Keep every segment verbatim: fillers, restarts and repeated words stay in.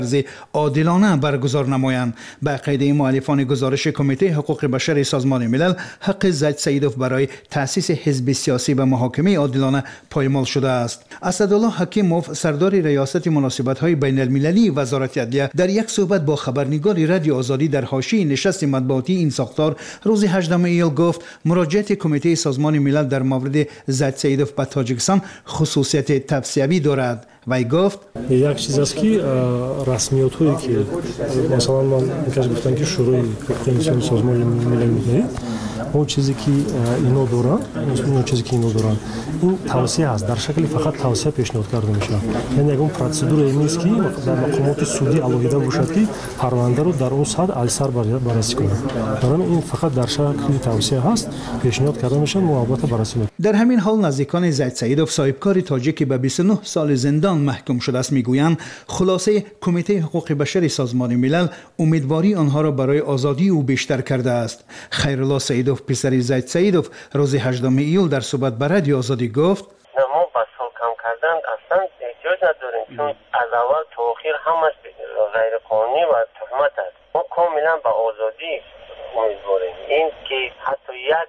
عادلانه برگزار نمایند. به عقیده مؤلفان گزارش کمیته حقوق بشر سازمان ملل، حق زید سیدوف برای تأسیس حزب سیاسی و محاکمه عادلانه پایمال شده است. اسدالله حکیموف، سردار ریاست مناسبت‌های بین المللی وزارت عدلیه، در یک صحبت با خبرنگار رادیو آزادی در حاشیه نشست مطبوعاتی این ساختار روز هجدهم ایول گفت مراجعه کمیته سازمان ملل در مورد زید سیدوف به تاجیکستان خصوصیت توصیوی دارد. وی گفت یک چیز است که رسمیت هایی که مثلا من میگم گفتن که شروع کمیسیون سازمان ملل میگه اون چیزی که اینا دارن اون چیزی که اینا دارن این توصیه است، در شکل فقط توصیه پیشنهاد کرده میشه. یعنی اون پروسیدور نیست که در مقامات سودی علاوه باشد که پرونده رو در اون سطح السر بررسی کنه. برای این فقط در شکل توصیه هست، پیشنهاد کرده میشه، موافقت بررسی میکنه. در همین حال نزدیکان زید سیدوف، صاحبکار تاجیکی به بیست و نه سال زندان محکوم شده است، میگویند خلاصه کمیته حقوق بشر سازمان ملل امیدواری آنها را برای آزادی او بیشتر کرده است. خیرالله سیدوف، پسر زید سیدوف، روز هجدهم ایول در صحبت با رادیو آزادی گفت ما با سال کم کردن اصلا احتیاج نداریم، چون از اول تا آخر همش غیر قانونی و تهمت است. ما کاملا با آزادی امیدواریم. این که حتی یک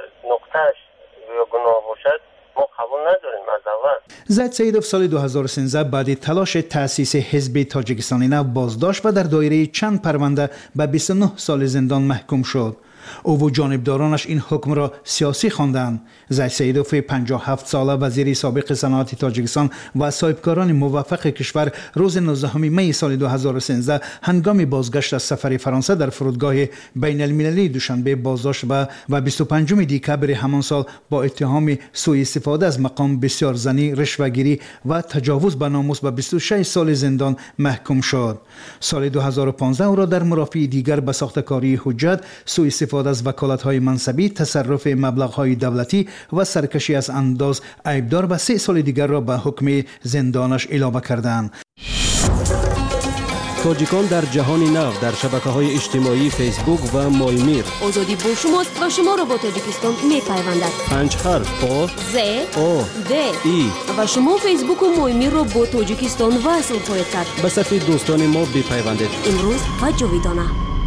نقطهش یا گناه باشد ما قبول نداریم از اول. زید سیدوف سال دو هزار و سیزده بعد تلاش تأسیس حزب تاجیکستانی نو بازداشت و در دایره چند پرونده به بیست و نه سال زندان محکوم شد. او و جانبدارانش این حکم را سیاسی خواندند. زید سیدوف پنجاه و هفت ساله وزیر سابق صنعت تاجیکستان و صاحبکاران موفق کشور روز نوزدهم می سال دو هزار و سیزده هنگام بازگشت از سفر فرانسه در فرودگاه بین المللی دوشنبه بازداشت و و بیست و پنجم دکبر همان سال با اتهام سوء استفاده از مقام بسیار زنی، رشوه‌گیری و تجاوز به ناموس به بیست و شش سال زندان محکوم شد. سال دو هزار و پانزده او را در مرافع دیگر به ساخته‌کاری حجت، سوء استفاده از وکالت‌های منصبی، تصرف مبلغ‌های دولتی و سرکشی از انداز عیبدار و سه سال دیگر را به حکم زندانش اعلام کردند. تاجیکان در جهان نو در شبکه‌های اجتماعی فیسبوک و مایمیر. آزادی با شماست و شما را با تاجیکستان می‌پیوندد. پنج حرف آ ز او د ای و شما فیسبوک و مایمیر را با تاجیکستان وصل خواهید کرد. به صفحه دوستان ما بپیوندید. امروز و جاویدانه.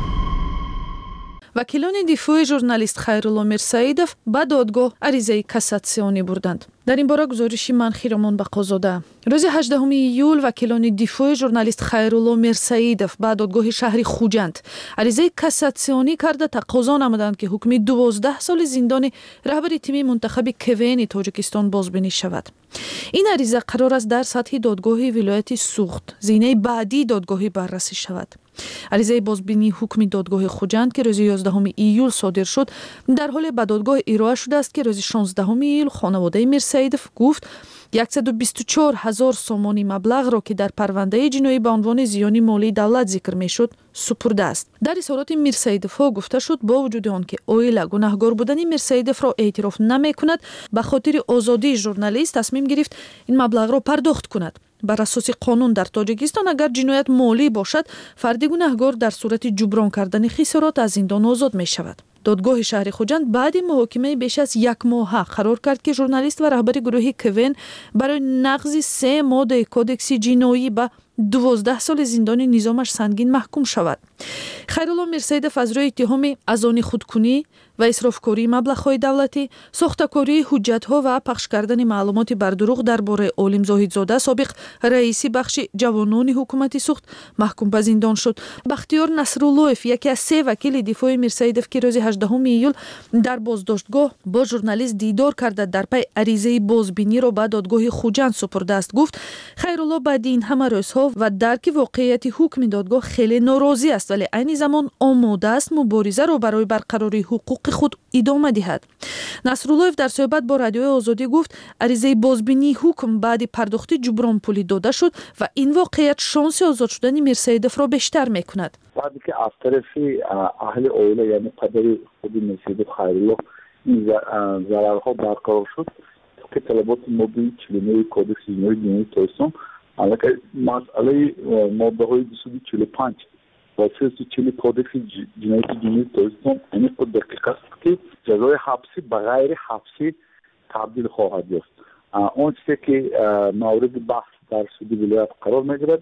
وکیلان دفاع ژورنالیست خیرالله میرسیدوف به دادگاه عریضه کاساسیونی بردند. در این باره گزارشی منخی رمان بقازاده. روز هجدهم ایول وکیلان دفاع ژورنالیست خیرالله میرسیدوف به دادگاه شهر خوجند عریضه کاساسیونی کرده تقاضا نمودند که حکم دوازده سال زندان رهبر تیم منتخب کوین تاجیکستان بازبینی شود. این عریضه قرار است در سطح دادگاه ولایت سوخت زینه بعدی دادگاهی بررسی شود. عریضه بازبینی حکم دادگاه خوجند که روز یازدهم ایول صادر شد در حال به دادگاه ارائه شده است که روز شانزدهم ایول خانواده میرسیدوف گفت صد و بیست و چهار هزار سومانی مبلغ را که در پرونده جنایی به عنوان زیان مالی دولت ذکر میشد سپرده است. در اظهارات میرسیدوف ها گفته شد با وجود آنکه اویلا گناهکار بودن میرسیدوف را اعتراف نمی کند، به خاطر آزادی ژورنالیست تصمیم گرفت این مبلغ را پرداخت کند. بر اساس قانون در تاجیکستان اگر جنایت مالی باشد فرد گناهکار در صورت جبران کردن خسارات از زندان آزاد می شود. دادگاه شهر خوجند بعد محاکمه بیش از یک ماه قرار کرد که ژورنالیست و رهبر گروه کوین برای نقض سه ماده کودکس جنایی به دوازده سال زندان نظامش سنگین محکوم شود. خیرالله میرسیدوف از روی اتهام از آن خودکنی و اسرافکاری مبلغ‌های دولتی، ساخته‌کاری حجت‌ها و پخش کردن معلومات بر دروغ درباره عالم زاهدزاده سابق رئیس بخش جوانان حکومت سوخت محکوم به زندان شد. بختیار نصرالله‌اف یکی از سه وکیل دفاع میرسیدوف که روز هجدهم ایول در بازداشتگاه با ژورنالیست دیدار کرده در پی عریضه بازبینی را به دادگاه خوجند سپرده است گفت خیرالله بعد این همه روزها و درک واقعیت حکم دادگاه خیلی ناراضی است، ولی عین زمان آماده است مبارزه را برای برقراری حقوق خود ادامه دهد. نصرالله‌اف در صحبت با رادیو آزادی گفت عریضه بازبینی حکم بعد پرداخت جبران پولی داده شد و این واقعیت شانس آزاد شدن میرسیدوف را بیشتر میکند. بعدی که از طرف اهل اویلا یعنی پدر خود میرسیدوف خیرالله این ضررها برقرار شد که طلبات مبنی چلینه کودکس جنایی تاجیکستان البته مسئله ماده های دویست و چهل و پنج و سیصد و چهل کودکس جنایت جمهوری تاجیکستان این خود دقیق است که جزای حبسی به غیر حبسی تبدیل خواهد یافت. اون چیزی که مورد بحث در سود ولایت قرار میگیرد این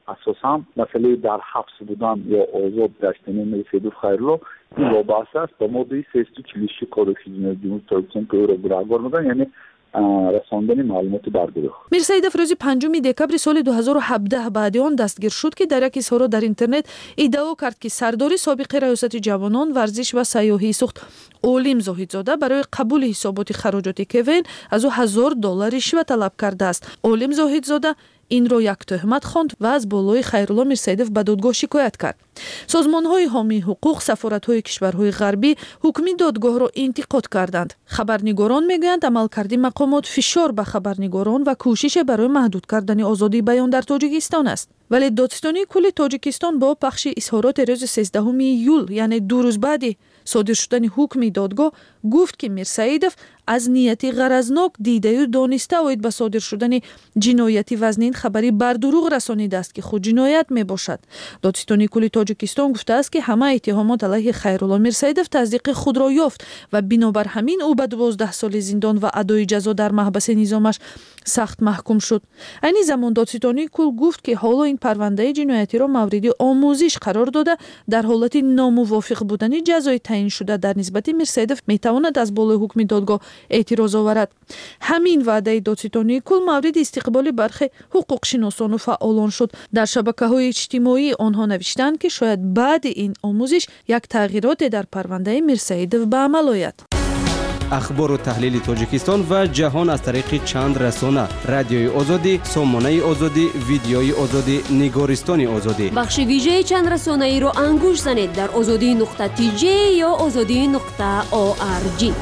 اساسا مسئله در حبس بودن یا آزاد گشتن میرسیدوف خیرلو این وابسته است به ماده سیصد و چهل و شش کودکس جنایی جمهوری تاجیکستان که او را گناهکار می‌دانند، یعنی رساندن معلومات بر گروه. میرسیدوف روز پنجم دکبر سال دو هزار و هفده بعد آن دستگیر شد که در یک اظهار در اینترنت ادعا کرد که سرداری سابق ریاست جوانان ورزش و سیاحی سوخت اولیم زاهدزاده برای قبول حسابات خراجات کوین از او هزار دلار رشوه طلب کرده است. اولیم زاهدزاده این را یک تهمت خواند و از بالای خیرالله میرسیدوف به دادگاه شکایت کرد. سازمان‌های حامی حقوق، سفارت‌های کشورهای غربی حکم دادگاه را انتقاد کردند. خبرنگاران میگویند عملکرد مقامات فشار به خبرنگاران و کوشش برای محدود کردن آزادی بیان در تاجیکستان است. ولی دادستانی کل تاجیکستان با پخش اظهارات روز سیزدهم ایول یعنی دو روز بعد صادر شدن حکم دادگاه گفت که میرسیدوف از نیتی غرضناک دیده و دانسته اوید به صادر شدن جنایتی وزنین خبری بر دروغ رسانیده است که خود جنایت می باشد. دادستانی کل تاجیکستان گفته است که همه اتهامات علیه خیرالله میرسیدوف تصدیق خود را یافت و بنابر همین او به دوازده سال زندان و ادای جزا در محبس نظامش سخت محکوم شد. این زمان دادستانی کل گفت که حالا این پرونده جنایتی را مورد آموزش قرار داده در حالت ناموافق بودن جزای تعیین شده در نسبت میرسیدوف میتواند از بالای حکم دادگاه اعتراض آورد. همین وعده دادستانی کل مورد استقبال برخی حقوق شناسان و فعالان شد. در شبکه‌های اجتماعی آنها نوشتند که شاید بعد این آموزش یک تغییرات در پرونده میرسیدوف به عمل آید. اخبار و تحلیل تاجیکستان و جهان از طریق چند رسانه: رادیوی آزادی، سامانه آزادی، ویدیوی آزادی، نگارستان آزادی. بخش ویژه چند رسانه ای را انگوش زنید در آزادی نقطه تی جی یا آزادی نقطه او آر جی.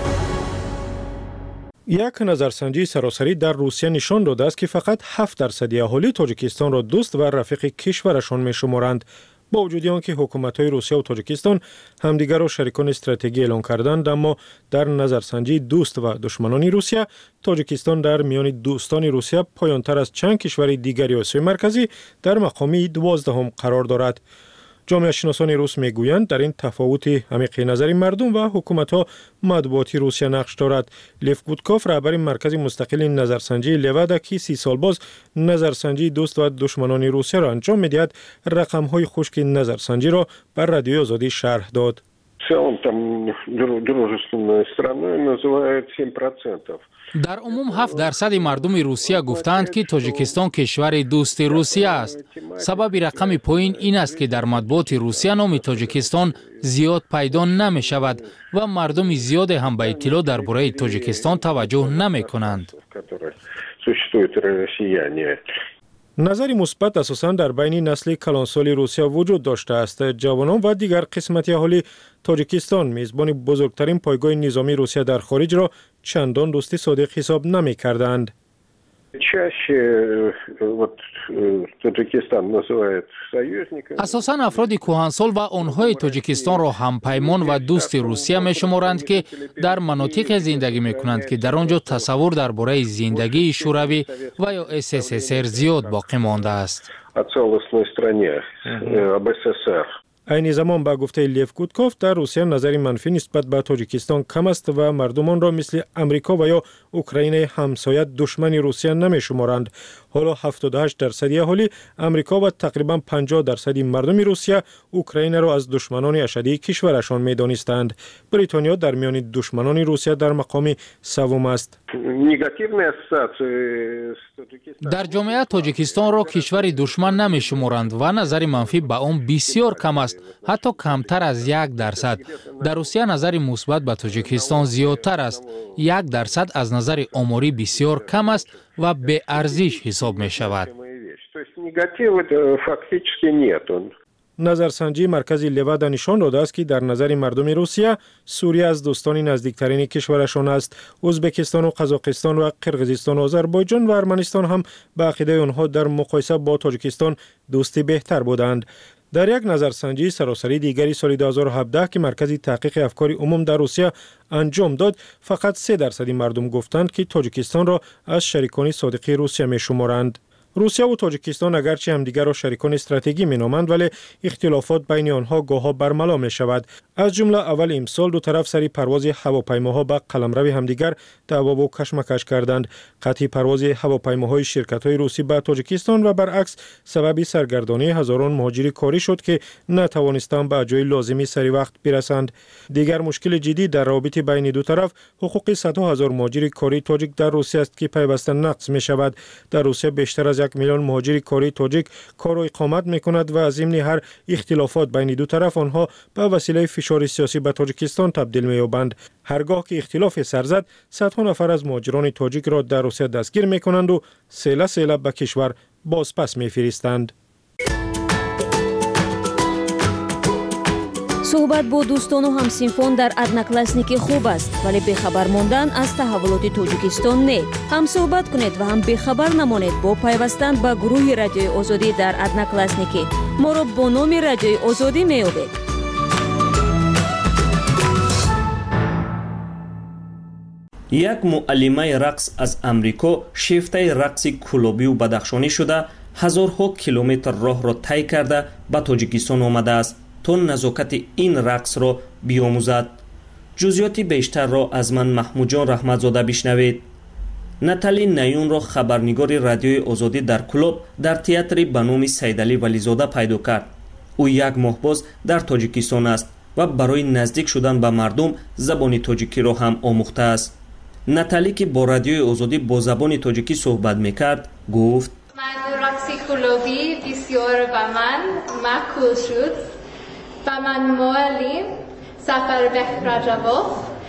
یک نظرسنجی سراسری در روسیه نشان داده است که فقط هفت درصد اهالی تاجیکستان را دوست و رفیق کشورشان می‌شمارند. با وجود آنکه حکومت‌های روسیه و تاجیکستان همدیگر را شریکان استراتژیکی اعلام کردند، اما در نظرسنجی دوست و دشمنان روسیه، تاجیکستان در میان دوستان روسیه پایان‌تر از چند کشور دیگری آسیای مرکزی در مقام دوازدهم قرار دارد. جامعه شناسان روس میگویند در این تفاوت عمیق نظری مردم و حکومت‌ها مطبوعاتی روسیه نقش دارد. لیف گودکوف رهبر مرکز مستقل نظرسنجی لوادا که سی سال باز نظرسنجی دوست و دشمنان روسیه را انجام می‌دهد، رقم‌های خشک نظرسنجی را بر رادیوی آزادی شرح داد. در عموم هفت درصد مردم روسیه گفتند که تاجیکستان کشور دوست روسیه است. سبب رقم پایین این است که در مطبوعات روسیه نام تاجیکستان زیاد پیدا نمی شود و مردم زیاد هم به اطلاع درباره تاجیکستان توجه نمی کنند. نظری مثبت اساساً در بین نسل کلانسال روسیه وجود داشته است. جوانان و دیگر قسمت اهالی تاجیکستان میزبان بزرگترین پایگاه نظامی روسیه در خارج را چندان دوستی صادق حساب نمی کردند. اساساً افراد کهنسال و آنهای تاجیکستان را همپیمان و دوست روسیه می شمارند که در مناطق زندگی می کنند که در آنجا تصور درباره زندگی شوروی و یا اس اس اس ار زیاد باقی مانده است. این زمان با گفته لیف گودکوف در روسیه نظری منفی نسبت به تاجیکستان کم است و مردمان را مثل امریکا و یا اوکراین همسایه دشمن روسیه نمی شمارند. حالا هفتاد و هشت درصد اهالی امریکا و تقریبا پنجاه درصد مردم روسیه اوکراین را از دشمنان اشدی کشورشان می دانستند. بریتانیا در میان دشمنان روسیه در مقام سوم است. در جامعه تاجیکستان را کشور دشمن نمی شمارند و نظر منفی به آن بسیار کم است، حتی کمتر از یک درصد. در روسیه نظر مثبت به تاجیکستان زیادتر است. یک درصد از نظر آماری بسیار کم است و به ارزش حساب می شود. نظرسنجی مرکزی لوادا نشان داده است که در نظر مردم روسیه سوریه از دوستان نزدیکترین کشورشان است. ازبکستان و قزاقستان و قرقیزستان و آذربایجان و ارمنستان هم به عقیده آنها در مقایسه با تاجیکستان دوستی بهتر بودند. در یک نظرسنجی سراسری دیگری سال دو هزار و هفده که مرکز تحقیق افکار عموم در روسیه انجام داد، فقط سه درصد مردم گفتند که تاجیکستان را از شریکان صادق روسیه می شمارند. روسیه و تاجیکستان اگرچه همدیگر را شریکان استراتژیکی مینامند ولی اختلافات بین آنها گاه‌ها برملا می‌شود. از جمله اول امسال دو طرف سری پرواز هواپیماها به قلمرو همدیگر دعوا و کشمکش کردند. قطع پرواز هواپیماهای شرکت‌های روسی به تاجیکستان و برعکس سبب سرگردانی هزاران مهاجر کاری شد که نتوانستند به جای لازمی سری وقت برسند. دیگر مشکل جدی در روابط بین دو طرف حقوق صدها هزار مهاجر کاری تاجیک در روسیه است که پیوسته نقض می‌شود. در روسیه بیشتر از یک میلیون مهاجر کاری تاجیک کار و اقامت می‌کند و از ضمن هر اختلافات بین دو طرف آنها به وسیله فشار سیاسی به تاجیکستان تبدیل می‌یابند. هرگاه که اختلاف سر زد، صدها نفر از مهاجران تاجیک را در روسیه دستگیر می‌کنند و سیله سیله به کشور بازپس می‌فرستند. صحبت با دوستان و همسینفان در одноклассники خوب است ولی بخبر ماندن از تحولات تاجیکستان نه. هم صحبت کنید و هم بخبر نمانید با پیوستن به گروه رادیوی آزادی در одноклассники. ما را با نام رادیوی آزادی می‌یابید. یک معلمه رقص از امریکا شیفته رقص کلابی و بدخشانی شده هزارها کیلومتر راه را طی کرده به تاجیکستان آمده است تا نزاکت این رقص را بیاموزد. جزئیات بیشتر را از من محمود جان رحمتزاده بشنوید. ناتالی نیون را خبرنگار رادیوی آزادی در کلوب در تئاتر به نام سیدعلی ولیزاده پیدا کرد. او یک ماه باز در تاجیکستان است و برای نزدیک شدن به مردم زبان تاجیکی را هم آموخته است. ناتالی که با رادیوی آزادی با زبان تاجیکی صحبت میکرد گفت: من رقص کلابی بسیار به من معقول شد. به من معلم سفر به رجباف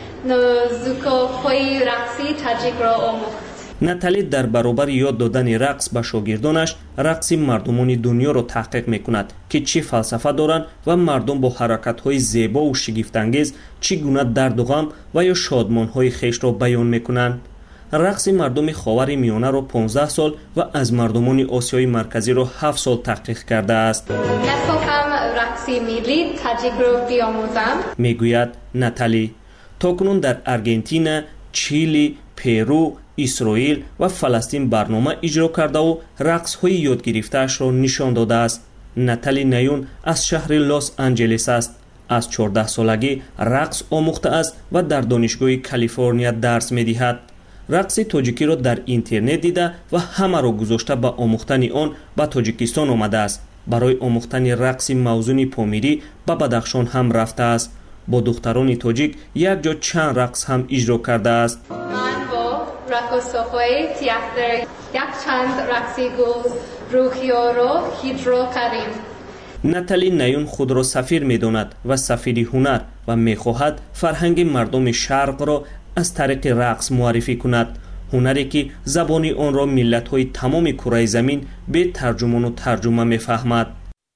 نزدیک‌های رقصی تاجیک را آموخت. ناتالی در برابر یاد دادن رقص به شاگردانش رقص مردمان دنیا را تحقیق میکند که چه فلسفه دارند و مردم با حرکت‌های زیبا و شگفت‌انگیز چگونه درد و غم و یا شادمان‌های خویش را بیان میکنند. رقص مردم خاور میانه را پانزده سال و از مردمان آسیای مرکزی را هفت سال تحقیق کرده است. می‌خواهم رقص ملی تاجیک را بیاموزم، میگوید ناتالی. تاکنون در ارژانتین، چیلی، پرو، اسرائیل و فلسطین برنامه اجرا کرده و رقص‌های یاد گرفته‌اش را نشان داده است. ناتالی نیون از شهر لاس آنجلس است. از چهارده سالگی رقص آموخته است و در دانشگاه کالیفرنیا درس می‌دهد. رقص تاجیکی را در اینترنت دیده و همه را گذاشته به آموختن آن به تاجیکستان آمده است. برای آموختن رقص موزون پامیری به بدخشان هم رفته است. با دختران تاجیک یک جا چند رقص هم اجرا کرده است. من با رقصهای تئاتر یک چند رقصی گل روحیا را اجرا کردیم. ناتالی نیون خود را سفیر می‌داند و سفیر هنر و می‌خواهد فرهنگ مردم شرق را از طریق رقص معرفی کند. هنری که زبان آن را ملت‌های تمام کره زمین به ترجمان و ترجمه می‌فهمد.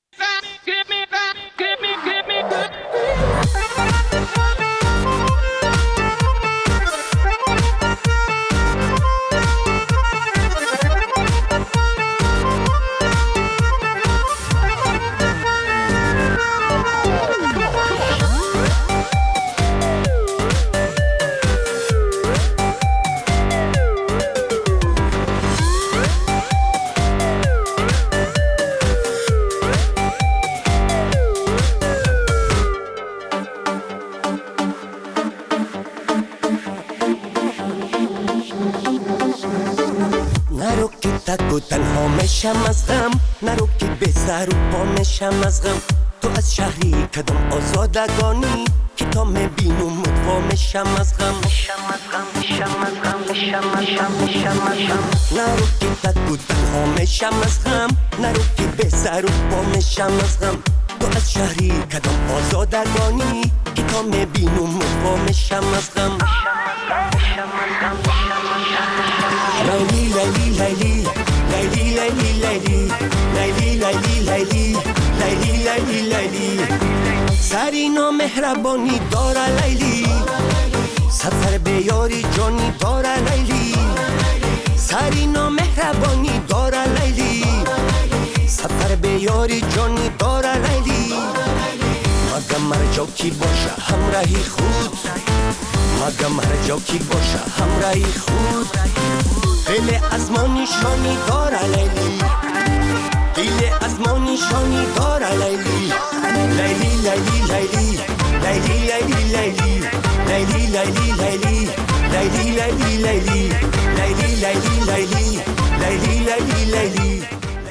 نرو که تک و تنها میشم از غم، نرو که به سر و پا میشم از غم. تو از شهری کدام آزادگانی که تا میبینم مدوا میشم از غم. میشم از غم میشم از غم میشم میشم میشم میشم. نرو که تک و تنها میشم از غم، نرو که به سر و پا میشم از غم. تو از شهری کدام آزادگانی که تا میبینم مدوا میشم از غم. میشم از غم میشم میشم لیلی لیلی لیلی لیلی لیلی لیلی لیلی لیلی لیلی لیلی لیلی سری نامهربانی داره لیلی، سفر به یاری جانی داره لیلی. سری نامهربانی داره لیلی، سفر به یاری جانی داره لیلی. مگم هر جا کی باشه همراهی خود، مگم هر جا کی باشه همراهی خود. دل از ما نشانی داره لیلی دل از ما نشانی داره لیلی لیلی لیلی لیلی لیلی لیلی لیلی لیلی لیلی لیلی لیلی لیلی لیلی لیلی لیلی لیلی لیلی لیلی لیلی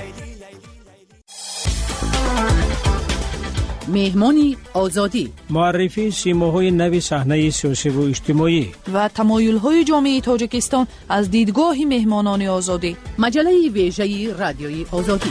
مهمانی آزادی معرفی سیماهای نوی صحنه سیاسی و اجتماعی و تمایل‌های جامعه تاجیکستان از دیدگاه مهمانان آزادی. مجله ویژه رادیوی آزادی.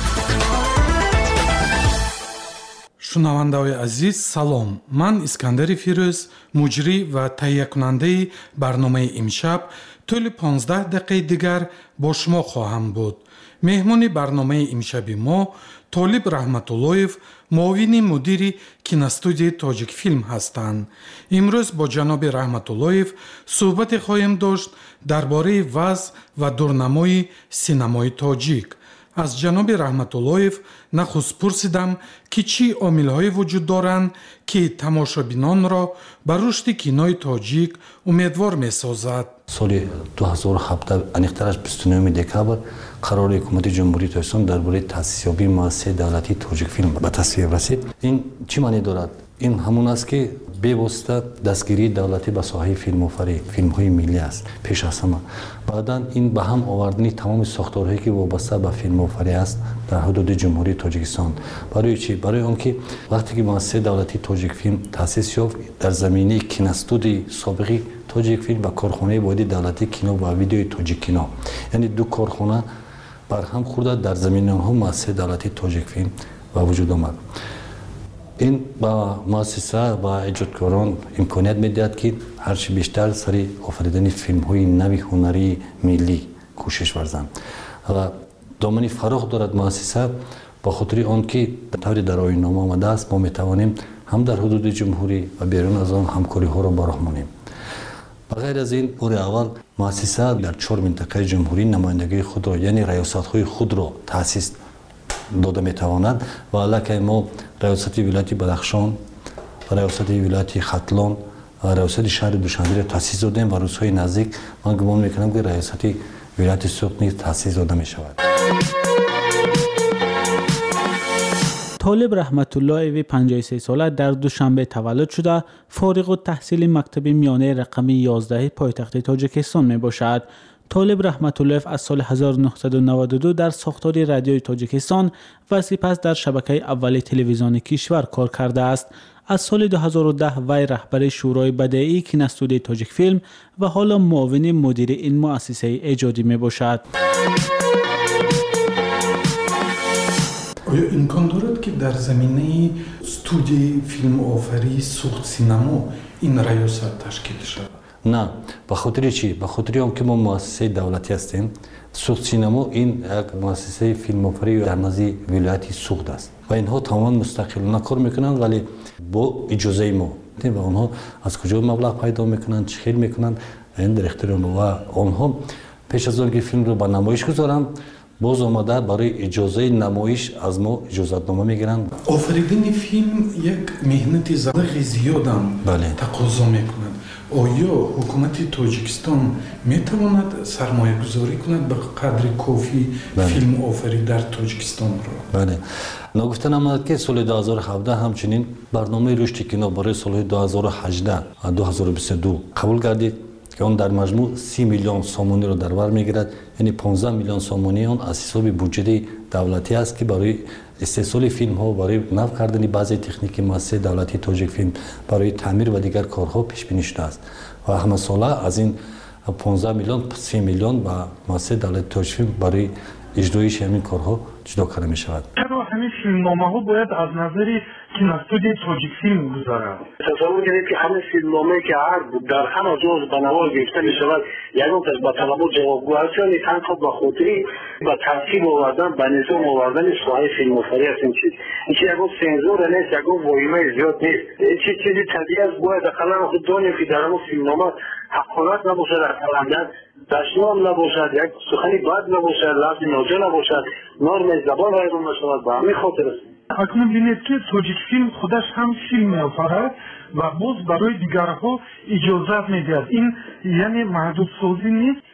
шунавандаҳои азиз салом, ман Искандари Фирӯз, муҷрӣ ва таҳиякунандаи барномаи имшаб тӯли понздаҳ дақиқаи дигар бо шумо хоҳам буд. меҳмони барномаи имшаби мо Толиб Раҳматуллоев, муовини мудири киностудияи Тоҷикфилм ҳастанд. имрӯз бо ҷаноби Раҳматуллоев суҳбате хоҳем дошт дар бораи вазъ ва дурнамои синамои тоҷик. аз ҷаноби Раҳматуллоев нахуст пурсидам ки чӣ омилҳое вуҷуд доранд ки тамошобинонро ба рушди кинои тоҷик умедвор месозад. соли ду ҳазору ҳаптаҳ аниқтараш бисту нӯюми декабр қарори ҳукумати ҷумҳурии Тоҷикистон дар бораи таъсисёбии муассисаи давлатии Тоҷикфилм ба тасвиб расид. ин чӣ маъне дорад? ин ҳамон аст ки бевосита дастгирии давлатӣ ба соҳаи филмофарӣ, филмҳои миллӣ аст пеш аз ҳама. баъдан ин ба ҳам овардани тамоми сохторҳое ки вобаста ба филмофарӣ аст дар ҳудуди ҷумҳурии Тоҷикистон. барои чӣ? барои он ки вақте ки муассисаи давлатии Тоҷикфилм таъсис ёфт, дар заминаи киностудии собиқи Тоҷикфилм ва корхонаи воҳиди давлатии кино ва видеои Тоҷиккино, яъне ду корхона барҳам хӯрда дар заминаи онҳо муассисаи давлатии Тоҷикфилм ба вуҷуд омад. ин ба муассиса ва эҷодкорон имконият медиҳад ки ҳарчи бештар сари офаридани филмҳои нави ҳунарии миллӣ кӯшиш варзанд. ва домани фароғ дорад муассиса, ба хотири он ки тавре дар оиннома омадааст, мо метавонем ҳам дар ҳудуди ҷумҳурӣ ва берун аз он ҳамкориҳоро ба роҳ монем. ба ғайр аз ин, бори аввал муассиса дар чор минтақаи ҷумҳурӣ намояндагии худро, яъне раёсатҳои худро таъсис дода метавонад ва аллакай мо раёсати вилояти Бадахшон, раёсати вилояти Хатлон ва раёсати шаҳри Душанберо таъсис додем ва рӯзҳои наздик ман гумон мекунам ки раёсати вилояти Суғд низ таъсис дода мешавад. طالب رحمت اللهوی پنجاه و سه ساله در دوشنبه تولد شده، فارغ التحصیل مکتب میانه رقمی یازده پایتخت تاجیکستان می باشد. طالب رحمت الله از سال هزار و نهصد و نود و دو در ساختار رادیوی تاجیکستان و سپس در شبکه اول تلویزیون کشور کار کرده است. از سال دو هزار و ده وی رهبر شورای بدیعی کینوستودیوی تاجیکفیلم و حالا معاون مدیر این مؤسسه ایجادی می باشد. آیا امکان دارد که در زمینه استودیوی فیلم آفری سوخت سینما این ریاست تشکیل شود؟ نه، به خاطر چی؟ به خاطر آنکه ما مؤسسه دولتی هستیم. سوخت سینما این یک مؤسسه فیلم آفری در نزد ولایت سوخت است و اینها تماما مستقلانه کار میکنند، ولی با اجازه ما. و آنها از کجا مبلغ پیدا میکنند، چه خیلی میکنند، این در اختیار ما. و آنها پیش از آنکه فیلم رو به نمایش گذارند، باز آمده برای اجازه نمایش از ما اجازتنامه میگیرند. آفریدن فیلم یک مهنت زیاد بله. تقاضا میکند. آیا حکومت تاجیکستان میتواند سرمایه گذاری کند به قدر کافی بله. فیلم آفری در تاجیکستان را؟ بله. نگفتن آمد که سال دو هزار و هفده همچنین برنامه رشد کینو برای سال دو هزار و هجده و دو هزار و بیست و دو قبول گردید که اون در مجموع سی میلیون سومانی رو در بر میگیرد، یعنی پانزده میلیون سومانی اون از حساب بودجه دولتی است که برای استحصال فیلم ها، برای نو کردن بعضی تکنیک مؤسسه دولتی تاجیک فیلم، برای تعمیر و دیگر کارها پیش بینی شده است و همه ساله از این پانزده میلیون سی میلیون با مؤسسه دولتی تاجیک فیلم برای اجرایش همین کارها جدا کرده می شود. چرا همین فیلمنامه ها باید از نظر کینوستودیوی تاجیک فیلم گذارد؟ تصور کنید که همین فیلمنامه که عرض بود در همه جز به نوار گرفته می شود، یعنی اون با طلبات جوابگو هست، یعنی تنها به خاطری به ترتیب آوردن به نظام آوردن ساحه فیلم آفری است. این چیز این چیز یکو سنزور نیست، یکو واهمه زیاد نیست. این چیز چیزی طبیعی است. باید اقلا خود دانیم که در همون فیلمنامه حقارت نباشد، اقلندن دشنام نباشد، یک سخنی بد نباشد، لفظ ناجا نباشد، نرم زبان رایگان نشود. به همین خاطر است. اکنون بینید که تاجیک فیلم خودش هم فیلم می‌آفرد و باز برای دیگرها اجازت می‌دهد. این یعنی محدود سازی نیست.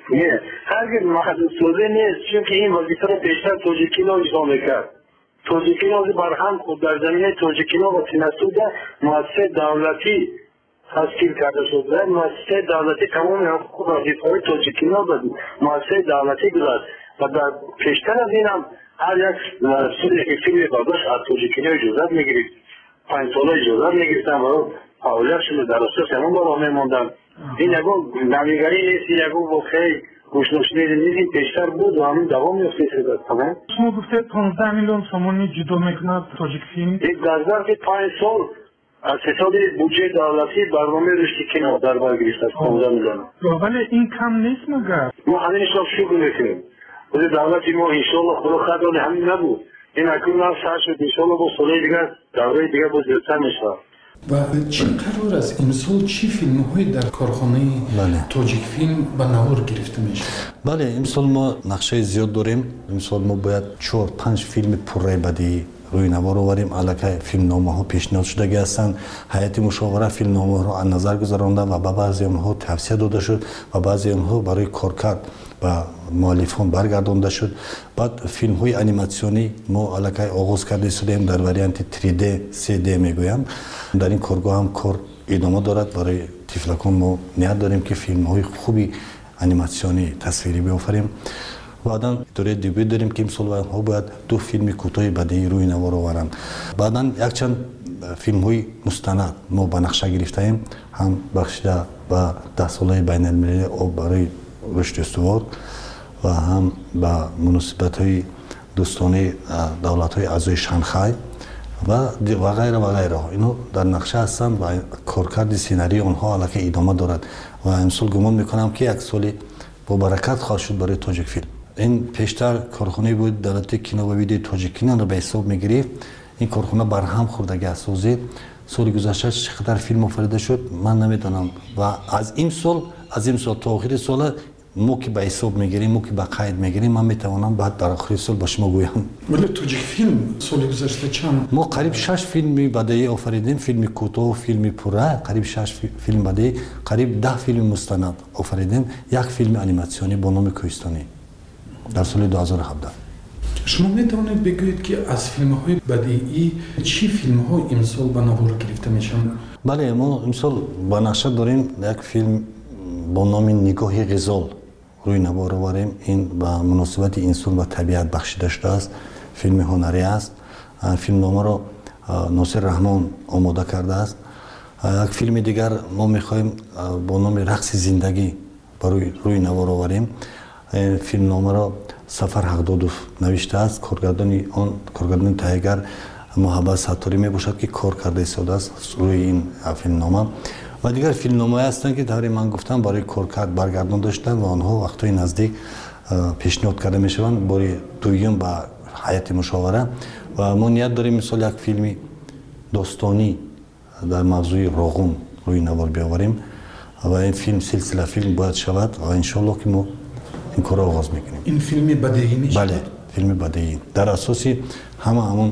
نه هرگز محدود سازی نیست، چون که این وظیفه را بیشتر تاجیکینا اجرا میکرد. تاجیکینا برهم خود در زمینه تاجیکینا و تینسود مؤسسه دولتی تشکیل کرده شد. مؤسسه دولتی تمام حقوق و وظیفه‌های تاجیکینا به مؤسسه دولتی گذاشت و در پیشتر از این هم هر یک سودی که فیلم برداشت از تاجیکینا اجازت میگیرید. پنج ساله اجازت میگیرستن و فعالیت شده در اساس همون بالا میموندن. این یکو نمیگری نیست، یکو واقعی گوشنشینی نیست، پیشتر بود و همین دوام میفته شده. شما گفته پانزده میلیون سومانی جدا میکند تاجیک فیلم؟ یک در ظرف پنج سال از حساب بودجه دولتی برنامه رشد کینو در بر گرفته است پانزده میلیون. ولی این کم نیست مگر؟ ما همین حساب شروع میکنیم. ولی دولتی ما انشالله خدا خدای همین نبود. این اکنون هم سر شد انشالله با ساله دیگر دوره دیگر با زیادتر میشه. و چه قرار است امسال چی فیلم های در کارخانه تاجیک فیلم به نهار گرفته میشه؟ بله امسال ما نقشه زیاد داریم. امسال ما باید چهار پنج فیلم پررای بدی روی نوار آوریم. الکی فیلم نامه ها پیشنهاد شده هستند. هیئت مشاوره فیلم نامه ها از نظر گذرانده و به بعضی آنها توصیه داده شد و بعضی آنها برای کارکرد و مؤلفان برگردانده شد. بعد فیلم های انیماسیونی ما الکی آغاز کرده شدیم در وریانت سه دی سه دی میگویم. در این کارگاه هم کار ادامه دارد. برای تیفلکان ما نیت داریم که فیلم های خوبی انیماسیونی تصویری بیافریم. بعدا دوره دیگه داریم که امسال ها باید دو فیلم کوتاه بدی روی نوار آورند. بعدا یک چند فیلم های مستند ما به نقشه گرفتیم، هم بخشیده به ده ساله بین المللی برای رشد استوار و هم به مناسبت های دوستانه دولت های اعضای شانگهای و و غیره و غیره. اینو در نقشه هستند و کارکرد سینری آنها الکی ادامه دارد و امسال گمان میکنم که یک سالی با برکت خواهد شد برای تاجیک فیلم. این پیشتر کارخانه بود دولت کینو و ویدیو تاجیکینا رو به حساب میگرفت. این کارخانه برهم خوردگی سازید. سال گذشته چقدر فیلم آفریده شد من نمیدونم و از این سال از این سال تا آخر سال ما که به حساب میگیریم ما که به قید میگیریم من میتوانم بعد در آخر سال به شما گویم. ولی تاجیک فیلم سال گذشته چند؟ ما قریب شش فیلم بدیعی آفریدیم. فیلم کوتاه، فیلم پره، قریب شش فیلم بدیعی، قریب ده فیلم مستند آفریدیم. یک فیلم انیماسیونی با نام کوهستانی در سال دو هزار و هفده. شما میتوانید بگویید که از فیلم های بدیعی چی فیلم ها امسال به نوار گرفته میشن؟ بله ما امسال با نقشه داریم یک فیلم با نام نگاه غزال روی نوار آوریم. این به مناسبت انسان و طبیعت بخشیده شده است. فیلم هنری است. فیلم نامه را ناصر رحمان آماده کرده است. یک فیلم دیگر ما میخوایم با نام رقص زندگی برای روی نوار آوریم. فیلم نامه را سفر حقدادوف نوشته است. کارگردان آن کارگردان تهیه‌گر محبت ستاری می باشد که کار کرده ایستاده است روی این فیلم نامه و دیگر فیلم نامه هستند که طوری من گفتم برای کارکرد برگردان داشتن و آنها وقتای نزدیک پیشنهاد کرده می شوند برای دویم به هیئت مشاوره و ما نیت داریم مثال یک فیلم داستانی در موضوع راغون روی نوار بیاوریم و این فیلم سلسله فیلم باید شود و انشالله که ما این کار آغاز میکنیم. این فیلم بدیعی میشه؟ بله فیلم بدیعی در اساسی همه همون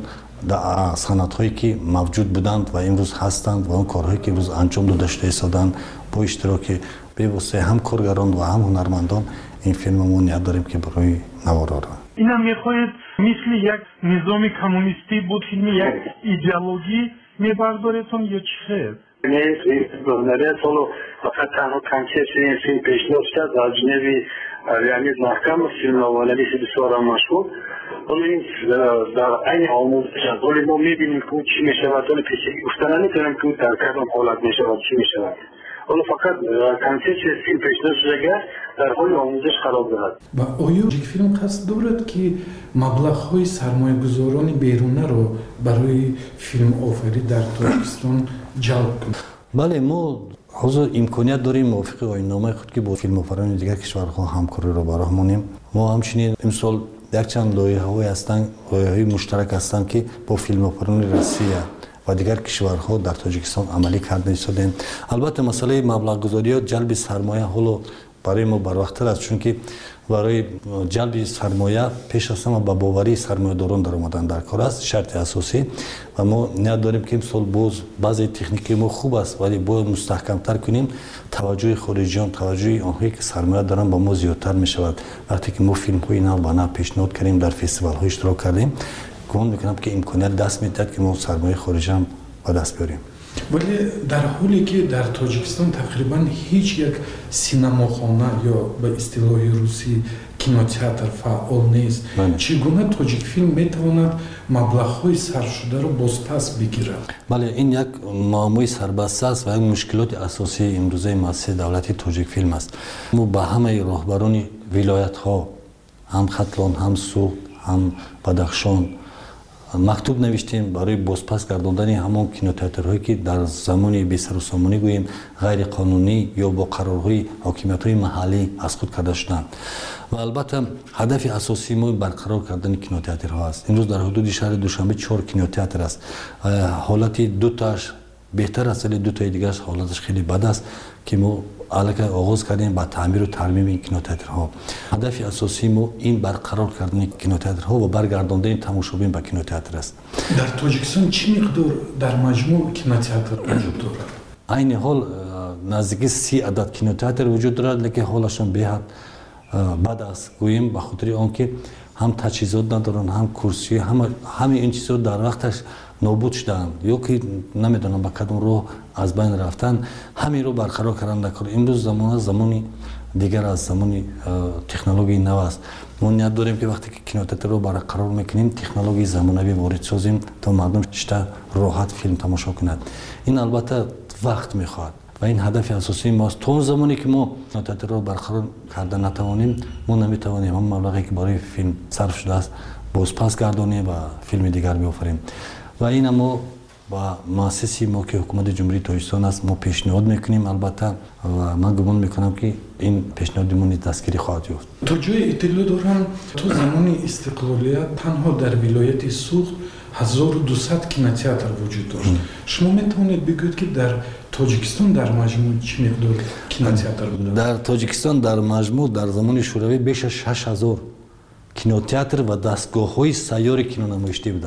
صنعت هایی که موجود بودند و امروز هستند و اون کارهایی که امروز انجام داده شده ایستادند با اشتراک به واسطه هم کارگران و هم هنرمندان این فیلم ما نیت داریم که برای نوار آوریم. اینا میخواهید مثل یک نظام کمونیستی بود فیلم یک ایدئولوژی میبردارتون یا چه؟ نه نه سالو فقط تنها کنسپت این فیلم پیشنهاد شد از جانب ریاض محکم فیلم نوانویس بسیار مشهور. ولی در این آموزش ولی ما میبینیم که چی میشود ولی پیشگی گفتن نمیتونیم که در کدام حالت میشود چی میشود. ولی فقط کنسپت فیلم پیشنهاد شده در حال آموزش قرار دارد. و آیا یک فیلم قصد دارد که مبلغ‌های سرمایه‌گذاران بیرونه رو برای فیلم آفرینی در تاجیکستان جلب کنند؟ بله ما حضور امکانیت داریم موافق آیین‌نامه خود که با فیلم آفرینان دیگر کشورها همکاری را براه مونیم. ما همچنین امسال یک چند لایحه‌های هستند، لایحه‌های مشترک هستند که با فیلم آفرینان روسیه و دیگر کشورها در تاجیکستان عملی کرده شدیم. البته مسئله مبلغ گذاری و جلب سرمایه حالا برای ما بروقتر است، چون که برای جلب سرمایه پیش از همه با باوری سرمایه‌داران در اومدن در کار است، شرط اساسی. و ما نیت داریم که امسال باز بعضی تکنیکی ما خوب است ولی باید مستحکمتر کنیم، توجه خارجیان، توجه آنهایی که سرمایه دارن با ما زیادتر می شود. وقتی که ما فیلم های نو با نو پیشنهاد کردیم، در فستیوال ها اشتراک کردیم، گمان میکنم که امکانیت دست میدهد که ما سرمایه خارجی هم با دست بیاریم. ولی در حالی که در تاجیکستان تقریبا هیچ یک سینماخانه یا به اصطلاح روسی کینوتئاتر فعال نیست، چگونه تاجیک فیلم میتواند مبلغ‌های صرف شده را بازپس بگیرد؟ بله، این یک معمای سربسته است و یک مشکلات اساسی امروزه مؤسسه دولتی تاجیک فیلم است. ما با همه راهبران ولایت ها، هم ختلان، هم سوخت، هم بدخشان مکتوب نوشتیم برای بازپس گرداندن همون کینوتئاترهایی که در زمان بی سر و سامانی گوییم غیر قانونی یا با قرارهای حاکمیت‌های محلی از خود کرده شدند. و البته هدف اساسی ما برقرار کردن کینوتئاترها است. امروز در حدود شهر دوشنبه چهار کینوتئاتر است. حالت دو تاش بهتر است ولی دو تای دیگه حالتش خیلی بد است که ما الان آغاز کردیم با تعمیر و ترمیم این کینوتئاترها. هدف اساسی ما این برقرار کردن کینوتئاترها و برگرداندن تماشاچیان به کینوتئاتر است. در تاجیکستان چه مقدار در مجموع کینوتئاتر وجود دارد؟ عین حال نزدیک سی عدد کینوتئاتر وجود دارد، لیکن حالشان بهت بد است. گوییم به خاطر آنکه هم تجهیزات ندارن، هم کرسی، هم همه این چیزا در وقتش نابود شدن یا که نمیدونم با کدوم راه از بین رفتن، همین رو برقرار کردن در کار. امروز زمان زمانی دیگر از زمانی تکنولوژی نو است. ما نیت داریم که وقتی که کینوتئاتر رو برقرار میکنیم تکنولوژی زمانوی وارد سازیم تا مردم شتا راحت فیلم تماشا کنند. این البته وقت میخواد و این هدف اساسی ماست. تا زمانی که ما کینوتئاتر رو برقرار کردن نتوانیم، ما نمیتوانیم هم مبلغی که برای فیلم صرف شده است بازپس گردانیم و فیلم دیگر بیافریم. و این ما با مؤسسه ما که حکومت جمهوری تاجیکستان است ما پیشنهاد میکنیم البته و من گمان میکنم که این پیشنهادمون دستگیری خواهد یافت. تا جای اطلاع دارم تو زمان استقلالیت تنها در ولایت سوخت هزار و دویست کینوتئاتر وجود داشت. شما میتونید بگویید که در تاجیکستان در مجموع چه مقدار کینوتئاتر بود؟ در تاجیکستان در مجموع در زمان شوروی بیش از شش هزار کینوتئاتر و دستگاه‌های سیار کینونمایشی بودند.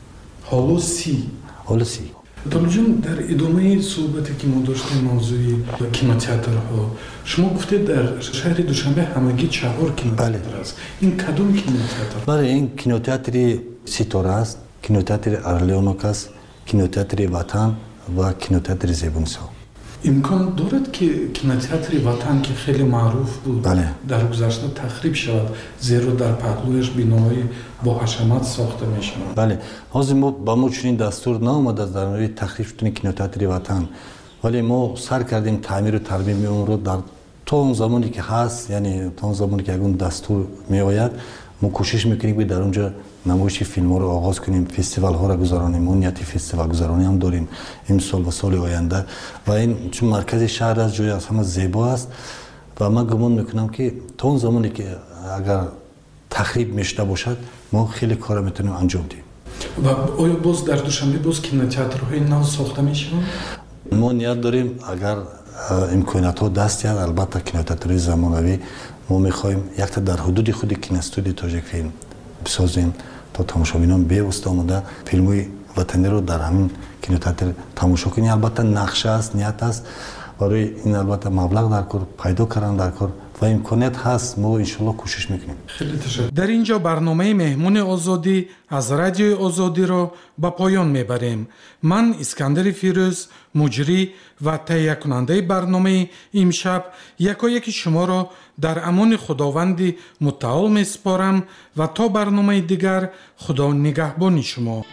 حالا سی حالا سی دکتر جان، در ادامه صحبتی که ما داشتیم موضوع کینوتئاترها، شما گفتید در شهر دوشنبه همگی چهار کینوتئاتر است. این کدوم کینوتئاتر؟ بله، این کینوتئاتر ستاره است، کینوتئاتر ارلیونوک است، کینوتئاتر وطن و کینوتئاتر زیبونسا. امکان دارد که کینوتئاتر وطن که خیلی معروف بود بله. در گذشته تخریب شود، زیرا در پهلویش بناهای با حشمت ساخته می شود؟ بله، حاضر ما با ما چنین دستور نامده در مورد تخریب شدن کینوتئاتر وطن، ولی ما سر کردیم تعمیر و ترمیم اون رو در تا اون زمانی که هست، یعنی تا اون زمانی که اون دستور می آید ما کوشش میکنیم که در اونجا نمایش فیلم ها رو آغاز کنیم، فستیوال ها رو گذرانیم. ما نیت فستیوال گذرانی هم داریم این سال و سال آینده و این چون مرکز شهر از جای از همه زیبا است و من گمان میکنم که تا اون زمانی که اگر تخریب میشده باشد ما خیلی کار میتونیم انجام دهیم. و آیا باز در دوشنبه باز کینوتئاترهای نو ساخته میشن؟ ما نیت داریم اگر امکانات ها دست یاد، البته کینوتئاترهای زمانوی ما میخوایم یک تا در حدود خود کینوستودیو تاجیک فیلم بسازیم تا تماشاچیان بیوسته آمده فیلم‌های وطنی رو در همین کینوتئاتر تماشا کنیم. البته نقشه است، نیت است برای این البته مبلغ در کار پیدا کردن در کار و امکانات هست، ما ان شاءالله کوشش میکنیم. خیلی تشکر. در اینجا برنامه مهمون آزادی از رادیوی آزادی را به پایان میبریم. من اسکندر فیروز مجری و تهیه کننده برنامه امشب یکایک شما را در امان خداوند متعال میسپارم و تا برنامه دیگر خدا نگهبان شما.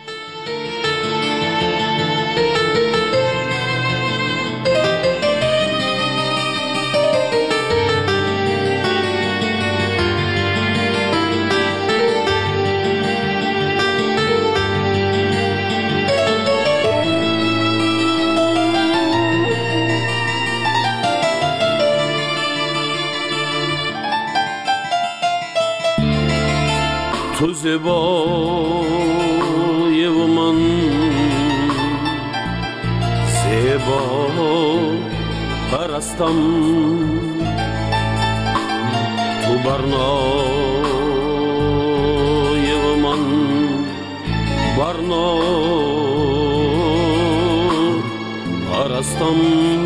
تو زیبای و من زیبا پرستم، تو برنای و من برنا پرستم